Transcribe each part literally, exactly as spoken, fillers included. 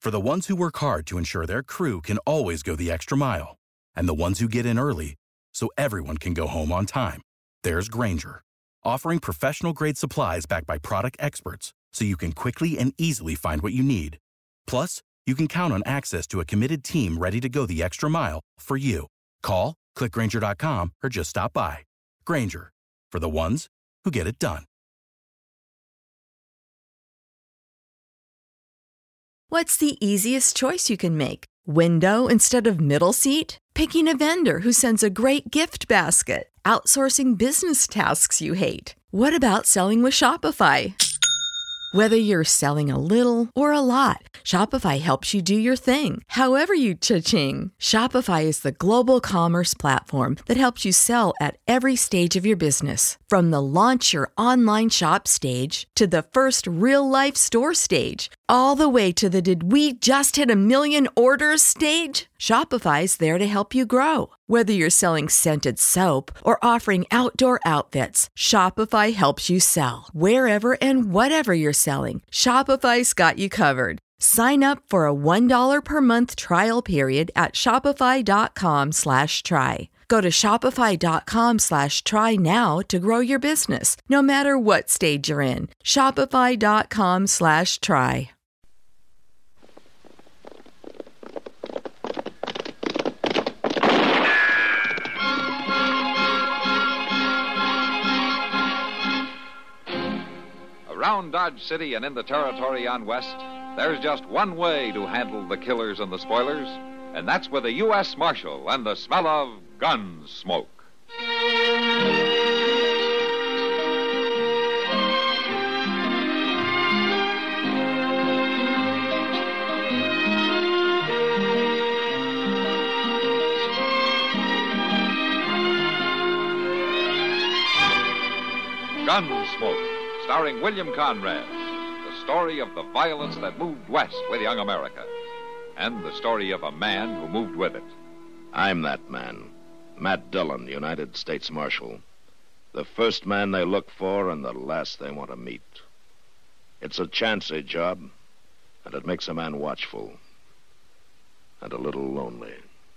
For the ones who work hard to ensure their crew can always go the extra mile, and the ones who get in early so everyone can go home on time, there's Grainger, offering professional-grade supplies backed by product experts so you can quickly and easily find what you need. Plus, you can count on access to a committed team ready to go the extra mile for you. Call, click Grainger dot com, or just stop by. Grainger, for the ones who get it done. What's the easiest choice you can make? Window instead of middle seat? Picking a vendor who sends a great gift basket? Outsourcing business tasks you hate? What about selling with Shopify? Whether you're selling a little or a lot, Shopify helps you do your thing, however you cha-ching. Shopify is the global commerce platform that helps you sell at every stage of your business. From the launch your online shop stage to the first real-life store stage, all the way to the did we just hit a million orders stage. Shopify's there to help you grow. Whether you're selling scented soap or offering outdoor outfits, Shopify helps you sell. Wherever and whatever you're selling, Shopify's got you covered. Sign up for a one dollar per month trial period at shopify.com slash try. Go to shopify.com slash try now to grow your business, no matter what stage you're in. Shopify.com slash try. Around Dodge City and in the territory on west, there's just one way to handle the killers and the spoilers, and that's with a U S Marshal and the smell of gun smoke. Gunsmoke, starring William Conrad, the story of the violence that moved west with young America, and the story of a man who moved with it. I'm that man, Matt Dillon, United States Marshal. The first man they look for and the last they want to meet. It's a chancy job, and it makes a man watchful and a little lonely.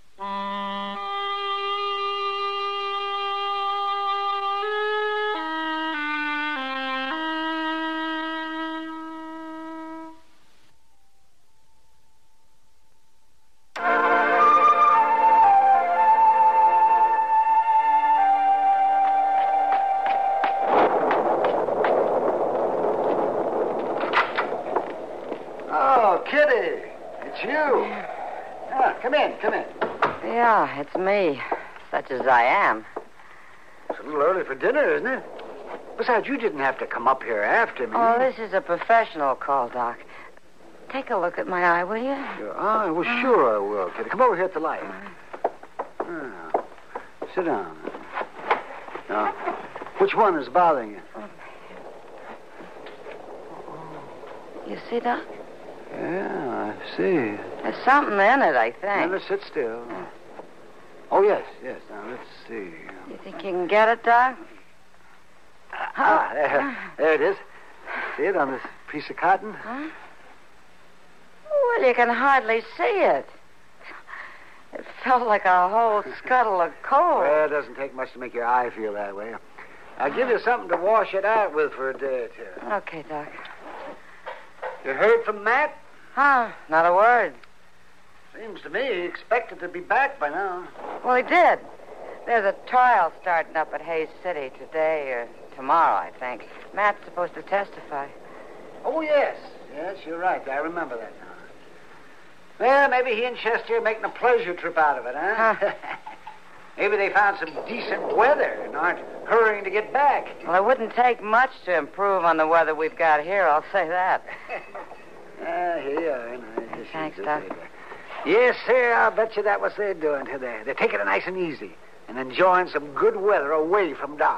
Yeah, it's me, such as I am. It's a little early for dinner, isn't it? Besides, you didn't have to come up here after me. Oh, this is a professional call, Doc. Take a look at my eye, will you? Your eye? Well, sure I will, Kitty. Come over here at the light. Now, sit down. Now, which one is bothering you? You see, Doc? Yeah, I see. There's something in it, I think. Now, let's sit still. Oh, yes, yes. Now, let's see. You think you can get it, Doc? Ah, there, there it is. See it on this piece of cotton? Huh? Well, you can hardly see it. It felt like a whole scuttle of coal. Well, it doesn't take much to make your eye feel that way. I'll give you something to wash it out with for a day or two. Okay, Doc. You heard from Matt? Huh, not a word. Seems to me he expected to be back by now. Well, he did. There's a trial starting up at Hayes City today or tomorrow, I think. Matt's supposed to testify. Oh, yes. Yes, you're right. I remember that now. Well, maybe he and Chester are making a pleasure trip out of it, huh? huh. Maybe they found some decent weather and aren't hurrying to get back. Well, it wouldn't take much to improve on the weather we've got here, I'll say that. Ah, here you are. No, Thanks, Doc. Yes, sir, I'll bet you that's what they're doing today. They're taking it nice and easy and enjoying some good weather away from Dodge.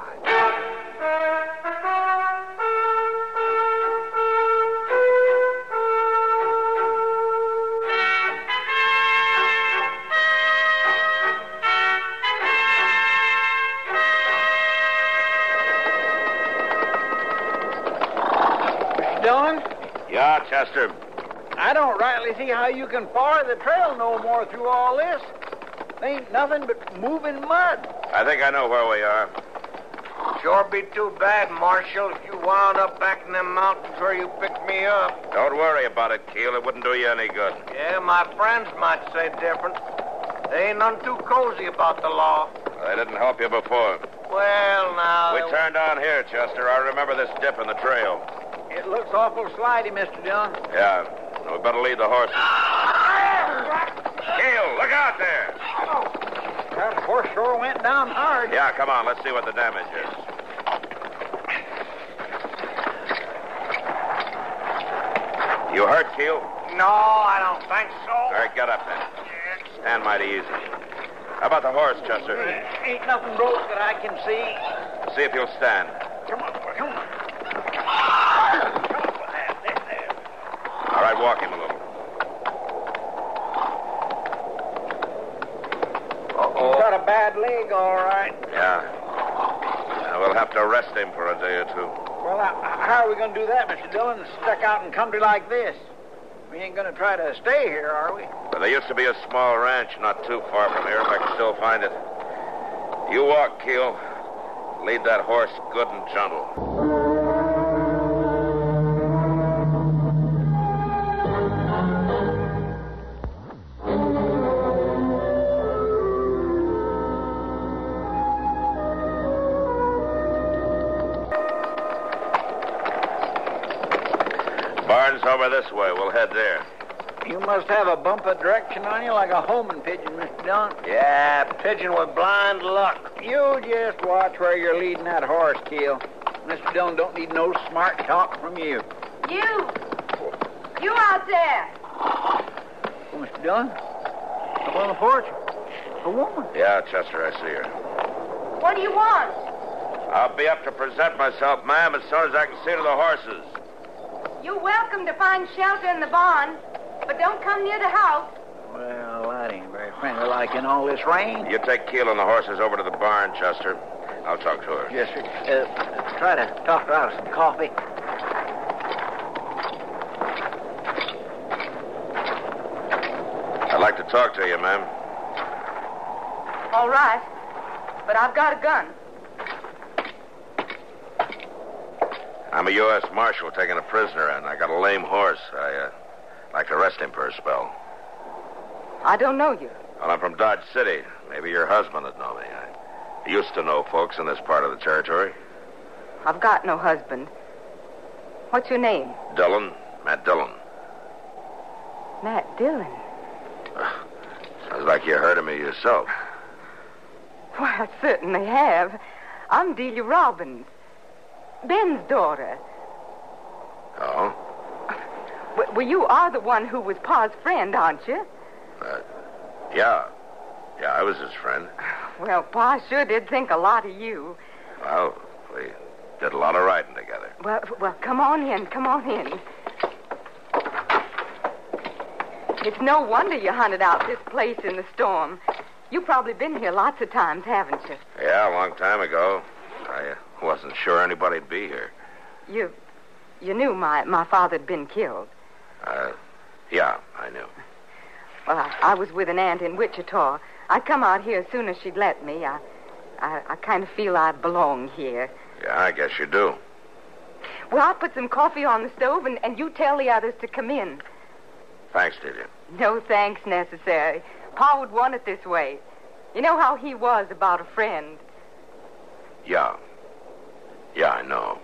Dillon? Yeah, Chester. I don't rightly see how you can follow the trail no more through all this. Ain't nothing but moving mud. I think I know where we are. Sure be too bad, Marshal, if you wound up back in them mountains where you picked me up. Don't worry about it, Keel. It wouldn't do you any good. Yeah, my friends might say different. They ain't none too cozy about the law. They didn't help you before. Well, now... We turned on here, Chester. I remember this dip in the trail. It looks awful slidey, Mister Dillon. Yeah. We better lead the horses. Keel, look out there. That horse sure went down hard. Yeah, come on. Let's see what the damage is. You hurt, Keel? No, I don't think so. All right, get up then. Stand mighty easy. How about the horse, Chester? Ain't nothing broke that I can see. See if you'll stand. Come on, come on. All right, walk him a little. Uh-oh. He's got a bad leg, all right. Yeah. yeah. We'll have to rest him for a day or two. Well, uh, how are we going to do that, Mister Dillon? Stuck out in country like this. We ain't going to try to stay here, are we? But there used to be a small ranch not too far from here, if I can still find it. You walk, Keel. Lead that horse good and gentle. Barn's over this way. We'll head there. You must have a bump of direction on you like a homing pigeon, Mister Dillon. Yeah, pigeon with blind luck. You just watch where you're leading that horse, Keel. Mister Dillon don't need no smart talk from you. You! You out there! Oh, Mister Dillon? Up on the porch? A woman. Yeah, Chester, I see her. What do you want? I'll be up to present myself, ma'am, as soon as I can see to the horses. You're welcome to find shelter in the barn, but don't come near the house. Well, that ain't very friendly like in all this rain. You take Keel and the horses over to the barn, Chester. I'll talk to her. Yes, sir. Uh, try to talk her out of some coffee. I'd like to talk to you, ma'am. All right, but I've got a gun. I'm a U S Marshal taking a prisoner, and I got a lame horse. I, uh, like to rest him for a spell. I don't know you. Well, I'm from Dodge City. Maybe your husband would know me. I used to know folks in this part of the territory. I've got no husband. What's your name? Dillon. Matt Dillon. Matt Dillon. Uh, sounds like you heard of me yourself. Well, I certainly have. I'm Delia Robbins, Ben's daughter. Oh? Well, well, you are the one who was Pa's friend, aren't you? Uh, yeah. Yeah, I was his friend. Well, Pa sure did think a lot of you. Well, we did a lot of riding together. Well, well, come on in, come on in. It's no wonder you hunted out this place in the storm. You've probably been here lots of times, haven't you? Yeah, a long time ago. I uh, wasn't sure anybody'd be here. You, you knew my, my father'd been killed. Uh, yeah, I knew. Well, I, I was with an aunt in Wichita. I'd come out here as soon as she'd let me. I, I, I kind of feel I belong here. Yeah, I guess you do. Well, I'll put some coffee on the stove, and, and you tell the others to come in. Thanks, Delia. No thanks necessary. Pa would want it this way. You know how he was about a friend. Yeah. Yeah, I know.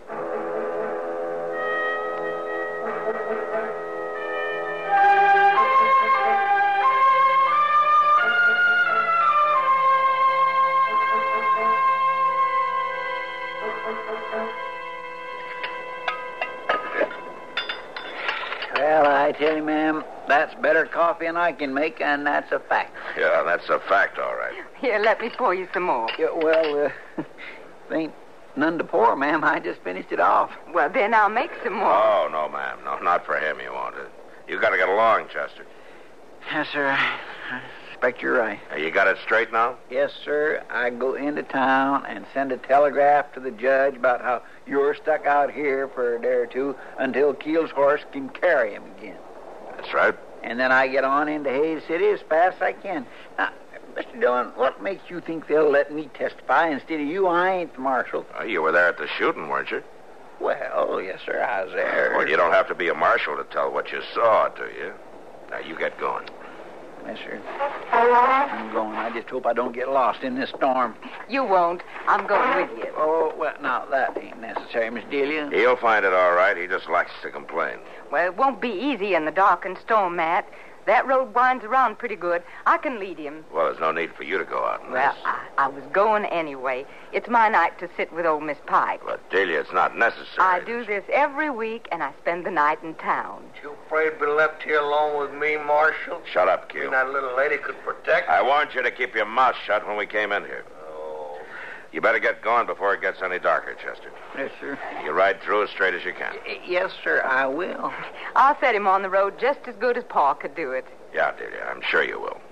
Well, I tell you, ma'am, that's better coffee than I can make, and that's a fact. Yeah, that's a fact, all right. Here, let me pour you some more. Yeah, well, uh, ain't none to pour, ma'am. I just finished it off. Well, then I'll make some more. Oh, no, ma'am. No, not for him, you won't. You got to get along, Chester. Yes, sir. I expect you're right. Uh, You got it straight now? Yes, sir. I go into town and send a telegraph to the judge about how you're stuck out here for a day or two until Keel's horse can carry him again. That's right. And then I get on into Hayes City as fast as I can. Now, Mister Dillon, what makes you think they'll let me testify instead of you? I ain't the marshal. Oh, you were there at the shooting, weren't you? Well, yes, sir, I was there. Well, you don't have to be a marshal to tell what you saw, do you? Now, you get going. Yes, sir. I'm going. I just hope I don't get lost in this storm. You won't. I'm going with you. Oh, well, now, that ain't necessary, Miss Delia. He'll find it all right. He just likes to complain. Well, it won't be easy in the dark and storm, Matt. That road winds around pretty good. I can lead him. Well, there's no need for you to go out in Well, this. I, I was going anyway. It's my night to sit with old Miss Pike. But, Delia, it's not necessary. I do this every week, and I spend the night in town. You afraid to be left here alone with me, Marshal? Shut up, Q. And that little lady could protect I warned you to keep your mouth shut when we came in here. Oh. You better get going before it gets any darker, Chester. Yes, sir. You ride through as straight as you can. Y- yes, sir, I will. I'll set him on the road just as good as Pa could do it. Yeah, Delia, I'm sure you will.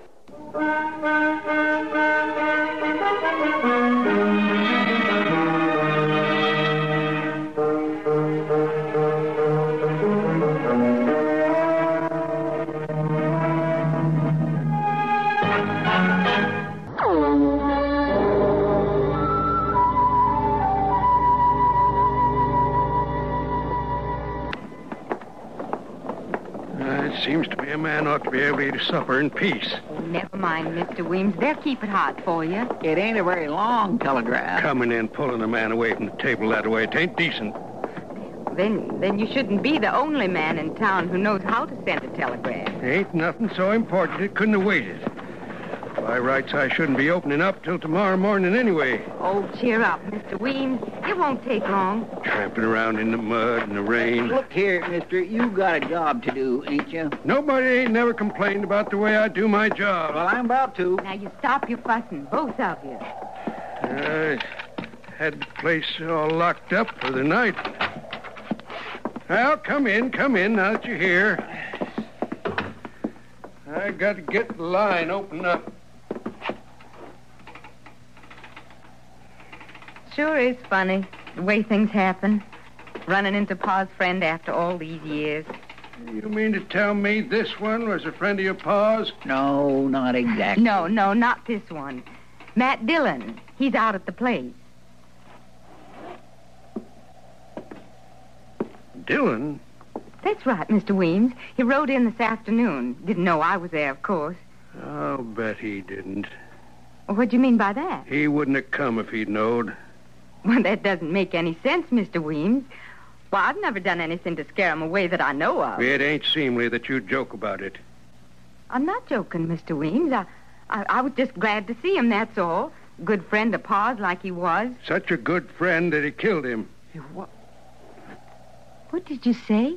Seems to me a man ought to be able to eat his supper in peace. Oh, never mind, Mister Weems. They'll keep it hot for you. It ain't a very long telegraph. Coming in, pulling a man away from the table that way, it ain't decent. Then then you shouldn't be the only man in town who knows how to send a telegram. Ain't nothing so important it couldn't have waited. By rights, I shouldn't be opening up till tomorrow morning anyway. Oh, cheer up, Mister Weems. It won't take long. Tramping around in the mud and the rain. Look here, mister, you got a job to do, ain't you? Nobody ain't never complained about the way I do my job. Well, I'm about to. Now, you stop your fussing, both of you. I had the place all locked up for the night. Well, come in, come in, now that you're here. I got to get the line opened up. Sure is funny, the way things happen. Running into Pa's friend after all these years. You mean to tell me this one was a friend of your Pa's? No, not exactly. No, no, not this one. Matt Dillon. He's out at the place. Dillon? That's right, Mister Weems. He rode in this afternoon. Didn't know I was there, of course. I'll bet he didn't. What do you mean by that? He wouldn't have come if he'd knowed. Well, that doesn't make any sense, Mister Weems. Well, I've never done anything to scare him away that I know of. It ain't seemly that you joke about it. I'm not joking, Mister Weems. I, I, I was just glad to see him, that's all. Good friend of Pa's like he was. Such a good friend that he killed him. What? What did you say?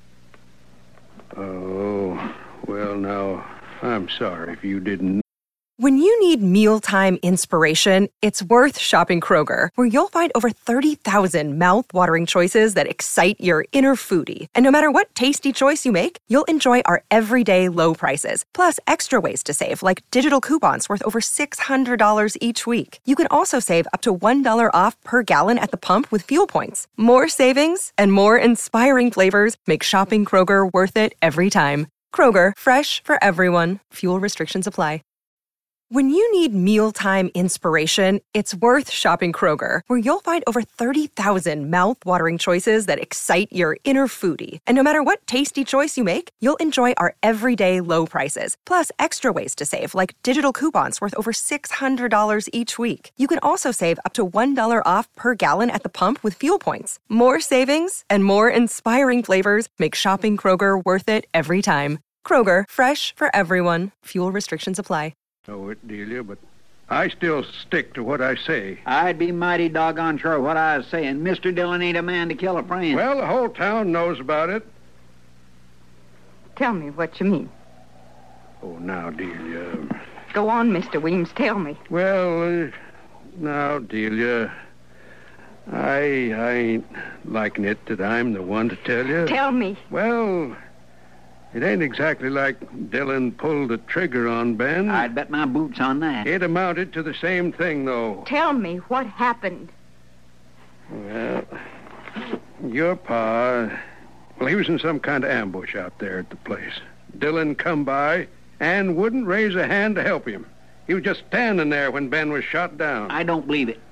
Oh, well, now, I'm sorry if you didn't. When you need mealtime inspiration, it's worth shopping Kroger, where you'll find over thirty thousand mouth-watering choices that excite your inner foodie. And no matter what tasty choice you make, you'll enjoy our everyday low prices, plus extra ways to save, like digital coupons worth over six hundred dollars each week. You can also save up to one dollar off per gallon at the pump with fuel points. More savings and more inspiring flavors make shopping Kroger worth it every time. Kroger, fresh for everyone. Fuel restrictions apply. When you need mealtime inspiration, it's worth shopping Kroger, where you'll find over thirty thousand mouth-watering choices that excite your inner foodie. And no matter what tasty choice you make, you'll enjoy our everyday low prices, plus extra ways to save, like digital coupons worth over six hundred dollars each week. You can also save up to one dollar off per gallon at the pump with fuel points. More savings and more inspiring flavors make shopping Kroger worth it every time. Kroger, fresh for everyone. Fuel restrictions apply. Know it, Delia, but I still stick to what I say. I'd be mighty doggone sure what I was saying. Mister Dillon ain't a man to kill a friend. Well, the whole town knows about it. Tell me what you mean. Oh, now, Delia. Go on, Mister Weems, tell me. Well, uh, now, Delia, I, I ain't liking it that I'm the one to tell you. Tell me. Well, it ain't exactly like Dillon pulled the trigger on Ben. I'd bet my boots on that. It amounted to the same thing, though. Tell me what happened. Well, your pa, well, he was in some kind of ambush out there at the place. Dillon come by and wouldn't raise a hand to help him. He was just standing there when Ben was shot down. I don't believe it.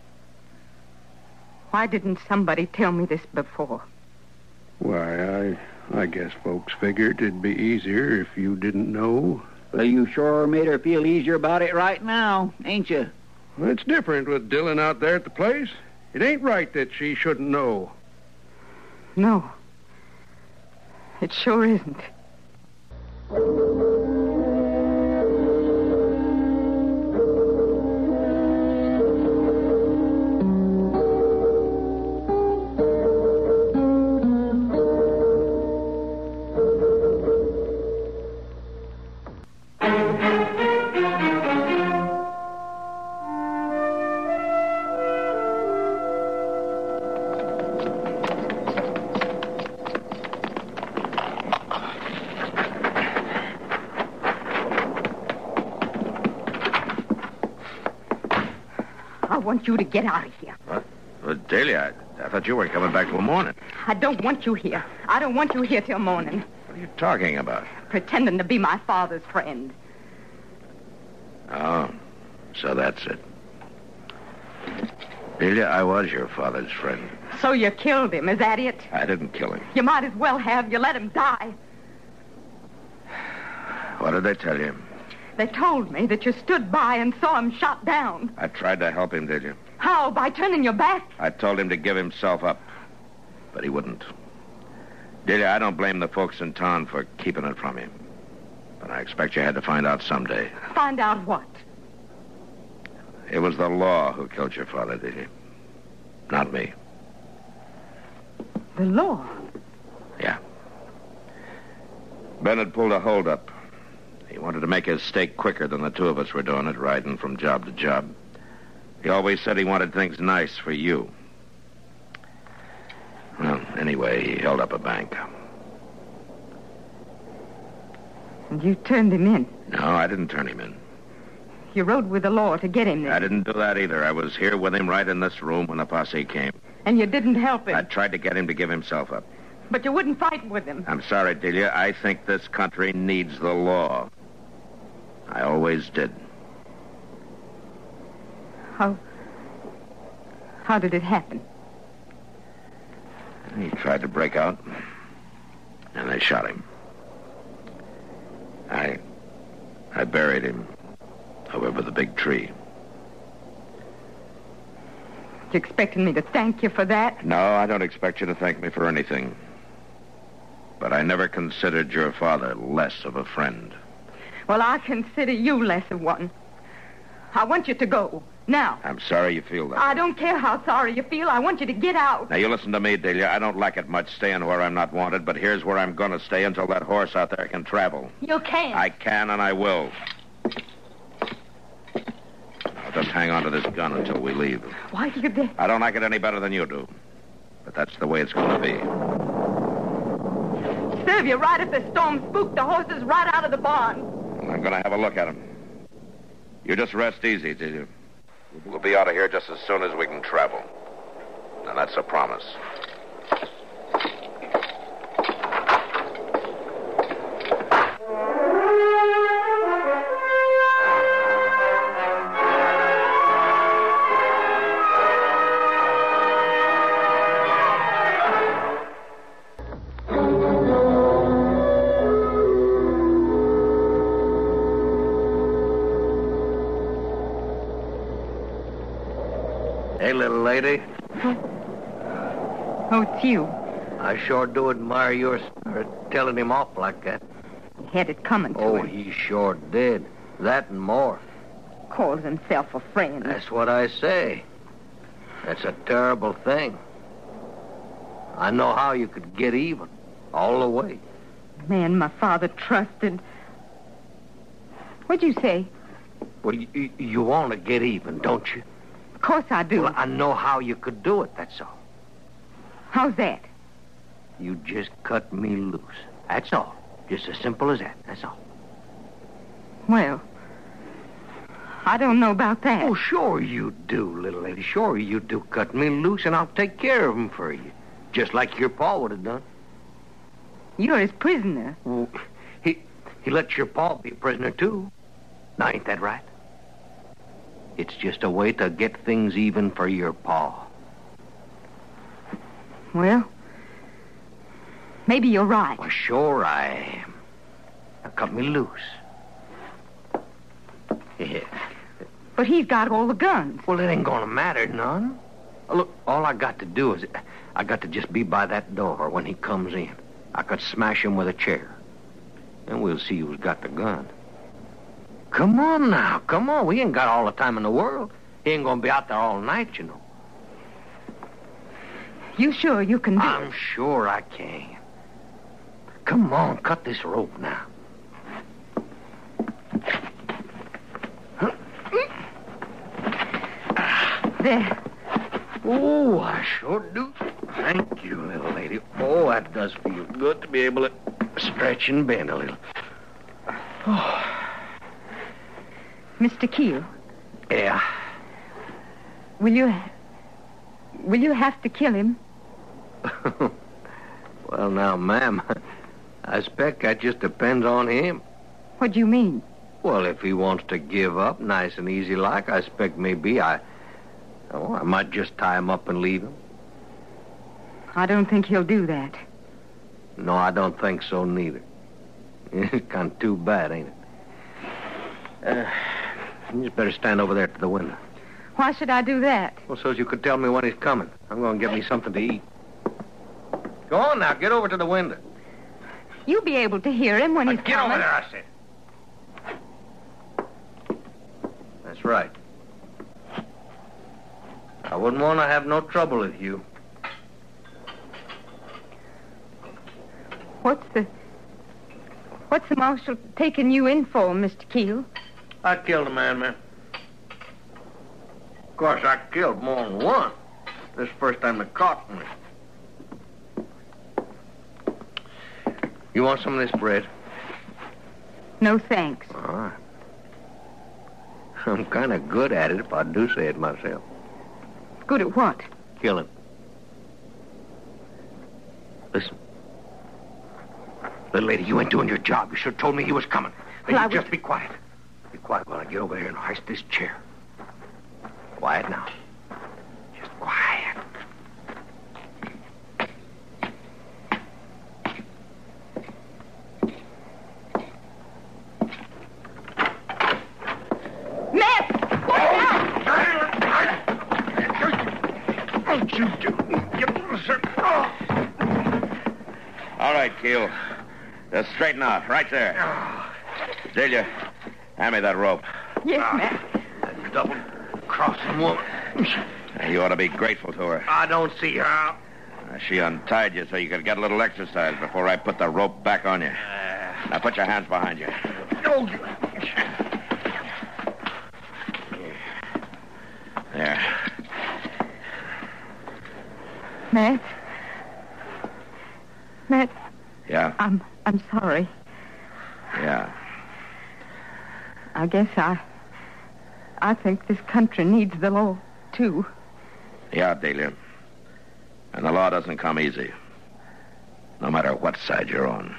Why didn't somebody tell me this before? Why, I I guess folks figured it'd be easier if you didn't know. Well, you sure made her feel easier about it right now, ain't you? Well, it's different with Dillon out there at the place. It ain't right that she shouldn't know. No. It sure isn't. I want you to get out of here. What? Well, Delia, I, I thought you were coming back till morning. I don't want you here. I don't want you here till morning. What are you talking about? Pretending to be my father's friend. Oh, so that's it. Delia, I was your father's friend. So you killed him, is that it? I didn't kill him. You might as well have. You let him die. What did they tell you? They told me that you stood by and saw him shot down. I tried to help him, did you? How? By turning your back? I told him to give himself up, but he wouldn't. Delia, I don't blame the folks in town for keeping it from him. But I expect you had to find out someday. Find out what? It was the law who killed your father, Delia. Not me. The law? Yeah. Ben had pulled a holdup. He wanted to make his stake quicker than the two of us were doing it, riding from job to job. He always said he wanted things nice for you. Well, anyway, he held up a bank. And you turned him in? No, I didn't turn him in. You rode with the law to get him there? I didn't do that either. I was here with him right in this room when the posse came. And you didn't help him? I tried to get him to give himself up. But you wouldn't fight with him? I'm sorry, Delia. I think this country needs the law. I always did. How... How did it happen? He tried to break out, and they shot him. I... I buried him over the big tree. You expecting me to thank you for that? No, I don't expect you to thank me for anything. But I never considered your father less of a friend. Well, I consider you less of one. I want you to go. Now. I'm sorry you feel that. I don't care how sorry you feel. I want you to get out. Now, you listen to me, Delia. I don't like it much staying where I'm not wanted, but here's where I'm going to stay until that horse out there can travel. You can't. I can and I will. I'll just hang on to this gun until we leave. Why do you do... I don't like it any better than you do. But that's the way it's going to be. Serve you right if the storm spooked the horses right out of the barn. Well, I'm going to have a look at them. You just rest easy, till you... We'll be out of here just as soon as we can travel. And that's a promise. Hey, little lady. Oh, it's you. I sure do admire your spirit, telling him off like that. He had it coming to Oh, him. he sure did. That and more. Calls himself a friend. That's what I say. That's a terrible thing. I know how you could get even. All the way. Man my father trusted. What'd you say? Well, you, you want to get even, don't you? Of course I do. Well, I know how you could do it, that's all. How's that? You just cut me loose. That's all. Just as simple as that, that's all. Well, I don't know about that. Oh, sure you do, little lady. Sure you do. Cut me loose and I'll take care of him for you. Just like your pa would have done. You're his prisoner. Well, he, He lets your pa be a prisoner, too. Now, ain't that right? It's just a way to get things even for your pa. Well, maybe you're right. Well, sure I am. Now, cut me loose. Yeah. But he's got all the guns. Well, it ain't gonna matter none. Look, all I got to do is I got to just be by that door when he comes in. I could smash him with a chair. And we'll see who's got the gun. Come on now, come on. We ain't got all the time in the world. He ain't gonna be out there all night, you know. You sure you can do I'm it? sure I can. Come on, cut this rope now. There. Oh, I sure do. Thank you, little lady. Oh, that does feel good to be able to stretch and bend a little. Oh. Mister Keel. Yeah. Will you... Will you have to kill him? Well, now, ma'am, I expect that just depends on him. What do you mean? Well, if he wants to give up nice and easy like, I expect maybe I... Oh, I might just tie him up and leave him. I don't think he'll do that. No, I don't think so, neither. It's kind of too bad, ain't it? Uh, you just better stand over there to the window. Why should I do that? Well, so as you could tell me when he's coming. I'm going to get me something to eat. Go on now, get over to the window. You'll be able to hear him when Now, he's get coming. over there, I said. That's right. I wouldn't want to have no trouble with you. What's the... What's the marshal taking you in for, Mister Keel? I killed a man, man. Of course, I killed more than one. This is the first time they caught me. You want some of this bread? No, thanks. All right. I'm kind of good at it, if I do say it myself. Good at what? Killing. Listen. Little lady, you ain't doing your job. You should have told me he was coming. Now, Well, I you would- just be quiet. Be quiet while I get over here and hoist this chair. Quiet now. Just quiet. Miss! Don't you do? All right, Keel. Just straighten out, right there. Delia, hand me that rope. Yes, ma'am. That double-crossing woman. You ought to be grateful to her. I don't see how. She untied you so you could get a little exercise before I put the rope back on you. Now put your hands behind you. Oh, There. Matt? Matt, Yeah? I'm... I'm sorry. Yeah. I guess I... I think this country needs the law, too. Yeah, Delia. And the law doesn't come easy. No matter what side you're on.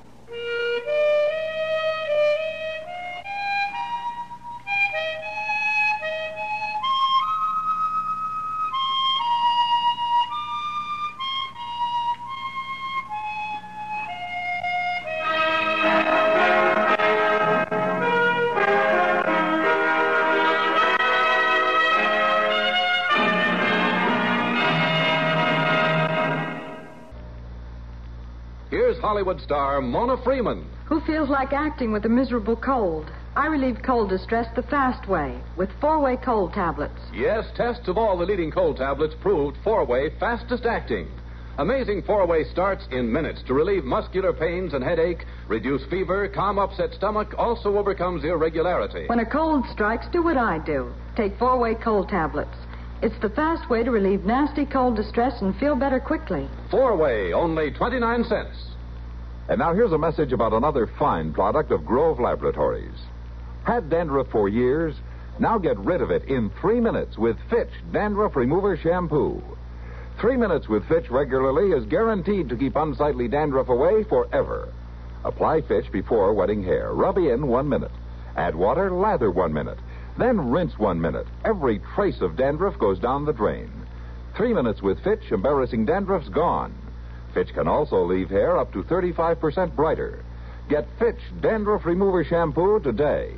Here's Hollywood star Mona Freeman. Who feels like acting with a miserable cold? I relieve cold distress the fast way with four-way cold tablets. Yes, tests of all the leading cold tablets proved four-way fastest acting. Amazing four-way starts in minutes to relieve muscular pains and headache, reduce fever, calm upset stomach, also overcomes irregularity. When a cold strikes, do what I do. Take four-way cold tablets. It's the fast way to relieve nasty cold distress and feel better quickly. Four-way, only twenty-nine cents. And now here's a message about another fine product of Grove Laboratories. Had dandruff for years? Now get rid of it in three minutes with Fitch Dandruff Remover Shampoo. Three minutes with Fitch regularly is guaranteed to keep unsightly dandruff away forever. Apply Fitch before wetting hair. Rub in one minute. Add water, lather one minute. Then rinse one minute. Every trace of dandruff goes down the drain. Three minutes with Fitch, embarrassing dandruff's gone. Fitch can also leave hair up to thirty-five percent brighter. Get Fitch Dandruff Remover Shampoo today.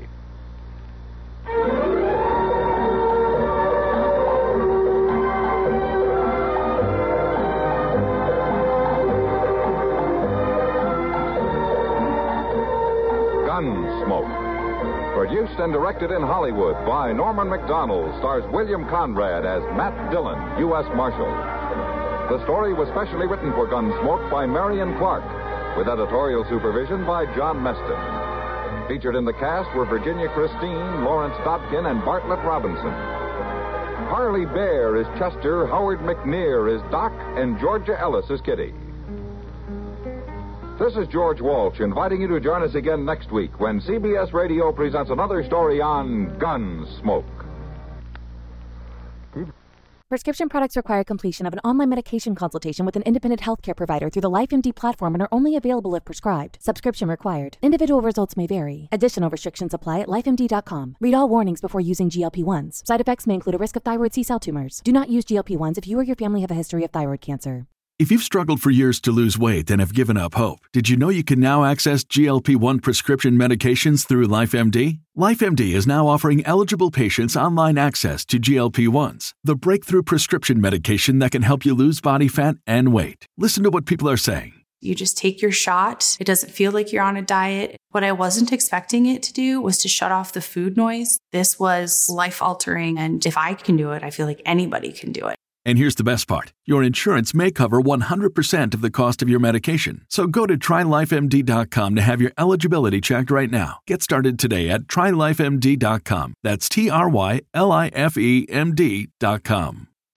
Gunsmoke. Produced and directed in Hollywood by Norman Macdonald, stars William Conrad as Matt Dillon, U S Marshal. The story was specially written for Gunsmoke by Marion Clark, with editorial supervision by John Meston. Featured in the cast were Virginia Christine, Lawrence Dobkin, and Bartlett Robinson. Harley Bear is Chester, Howard McNear is Doc, and Georgia Ellis is Kitty. This is George Walsh inviting you to join us again next week when C B S Radio presents another story on Gunsmoke. Prescription products require completion of an online medication consultation with an independent healthcare provider through the LifeMD platform and are only available if prescribed. Subscription required. Individual results may vary. Additional restrictions apply at life M D dot com. Read all warnings before using G L P one s. Side effects may include a risk of thyroid C-cell tumors. Do not use G L P one s if you or your family have a history of thyroid cancer. If you've struggled for years to lose weight and have given up hope, did you know you can now access G L P one prescription medications through LifeMD? LifeMD is now offering eligible patients online access to G L P one s, the breakthrough prescription medication that can help you lose body fat and weight. Listen to what people are saying. You just take your shot. It doesn't feel like you're on a diet. What I wasn't expecting it to do was to shut off the food noise. This was life-altering, and if I can do it, I feel like anybody can do it. And here's the best part. Your insurance may cover one hundred percent of the cost of your medication. So go to try life M D dot com to have your eligibility checked right now. Get started today at try life M D dot com. That's T R Y L I F E M D dot com.